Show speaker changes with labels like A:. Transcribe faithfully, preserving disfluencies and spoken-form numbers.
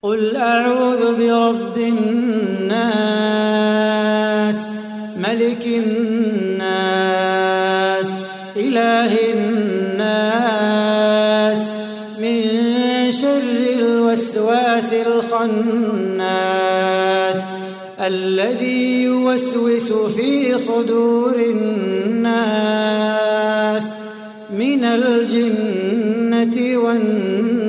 A: قل أعوذ برب الناس ملك الناس إله الناس من شر الوسواس الخناس الذي يوسوس في صدور الناس من الجنة والناس.